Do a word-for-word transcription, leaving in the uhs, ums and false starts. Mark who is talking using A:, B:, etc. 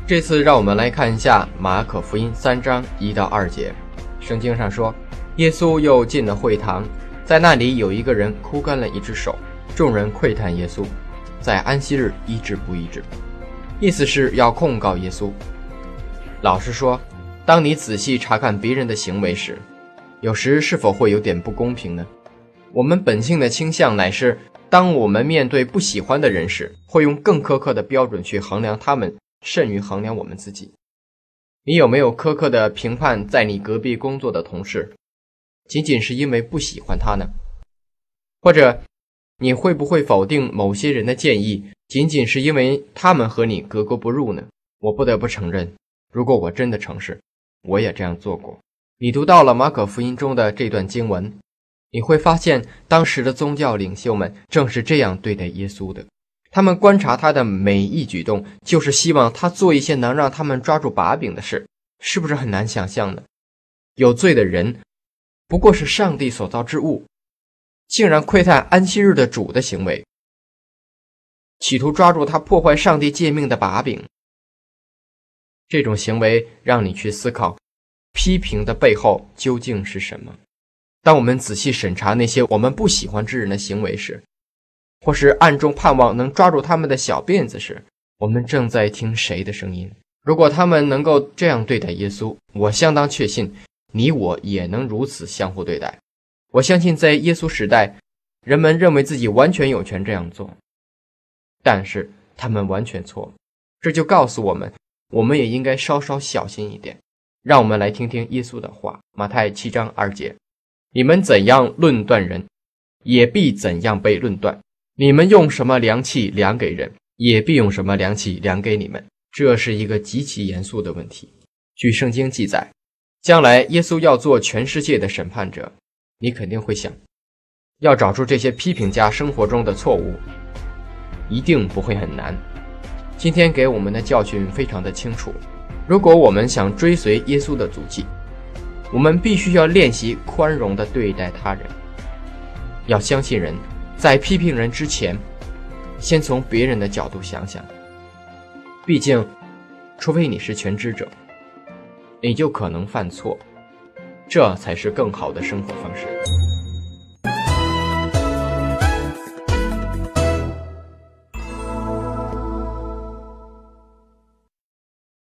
A: 这次让我们来看一下马可福音三章一到二节。圣经上说，耶稣又进了会堂，在那里有一个人枯干了一只手，众人窥探耶稣在安息日医治不医治，意思是要控告耶稣。老实说，当你仔细查看别人的行为时，有时是否会有点不公平呢？我们本性的倾向乃是，当我们面对不喜欢的人时，会用更苛刻的标准去衡量他们，甚于衡量我们自己。你有没有苛刻的评判在你隔壁工作的同事，仅仅是因为不喜欢他呢？或者你会不会否定某些人的建议，仅仅是因为他们和你格格不入呢？我不得不承认，如果我真的诚实，我也这样做过。你读到了马可福音中的这段经文，你会发现当时的宗教领袖们正是这样对待耶稣的。他们观察他的每一举动，就是希望他做一些能让他们抓住把柄的事。是不是很难想象呢？有罪的人不过是上帝所造之物，竟然窥探安息日的主的行为，企图抓住他破坏上帝诫命的把柄。这种行为让你去思考，批评的背后究竟是什么？当我们仔细审查那些我们不喜欢之人的行为时，或是暗中盼望能抓住他们的小辫子时，我们正在听谁的声音？如果他们能够这样对待耶稣，我相当确信你我也能如此相互对待。我相信在耶稣时代，人们认为自己完全有权这样做，但是他们完全错了。这就告诉我们，我们也应该稍稍小心一点。让我们来听听耶稣的话。马太七章二节，你们怎样论断人，也必怎样被论断。你们用什么量器量给人，也必用什么量器量给你们。这是一个极其严肃的问题。据圣经记载，将来耶稣要做全世界的审判者。你肯定会想，要找出这些批评家生活中的错误，一定不会很难。今天给我们的教训非常的清楚，如果我们想追随耶稣的足迹，我们必须要练习宽容地对待他人，要相信人，在批评人之前，先从别人的角度想想。毕竟，除非你是全知者，你就可能犯错，这才是更好的生活方式。